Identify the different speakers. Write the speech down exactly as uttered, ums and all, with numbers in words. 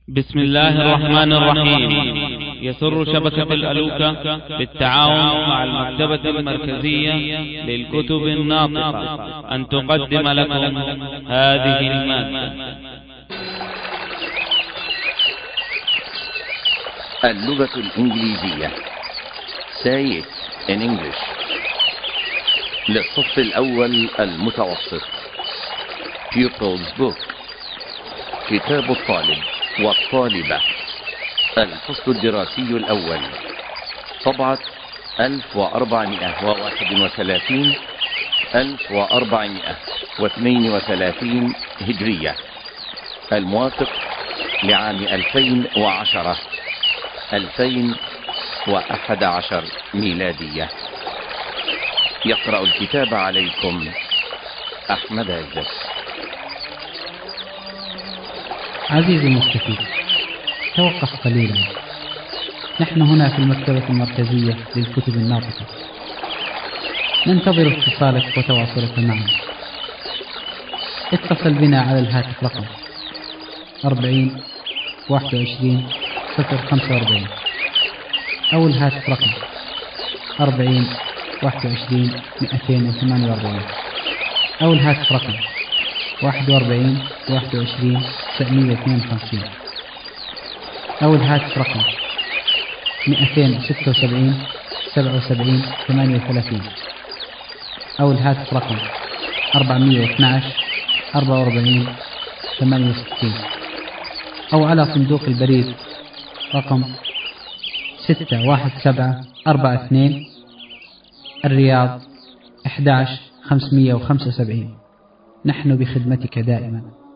Speaker 1: بسم الله الرحمن الرحيم. يسر شبكة الألوكة بالتعاون مع المكتبة المركزية للكتب الناطقة أن تقدم لكم هذه المادة.
Speaker 2: اللغة الإنجليزية Say it in English للصف الأول المتوسط. Pupils Book كتاب الطالب والطالبة، الفصل الدراسي الأول، طبعة ألف وأربعمائة وواحد وثلاثين ألف وأربعمائة واثنين وثلاثين هجرية، الموافق لعام ألفين وعشرة ألفين وأحد عشر ميلادية. يقرأ الكتاب عليكم أحمد عزت.
Speaker 3: عزيزي المستفيد، توقف قليلا. نحن هنا في المكتبة المركزية للكتب الناطقة، ننتظر اتصالك وتواصلك معنا. اتصل بنا على الهاتف رقم أربعين واحد وعشرين صفر خمسة وأربعين أو الهاتف رقم أربعين واحد وعشرين مئتين وثمانية وأربعين أو الهاتف رقم واحد وأربعين واحد وعشرين تسعمائة واثنين وخمسين أو الهاتف رقم مئتين وستة وسبعين سبعة وسبعين ثمانية وثلاثين أو الهاتف رقم أربعمائة واثني عشر أربعة وأربعين ثمانية وستين أو على صندوق البريد رقم ستة واحد سبعة أربعة اثنين الرياض أحد عشر خمسمائة وخمسة وسبعين. نحن بخدمتك دائما.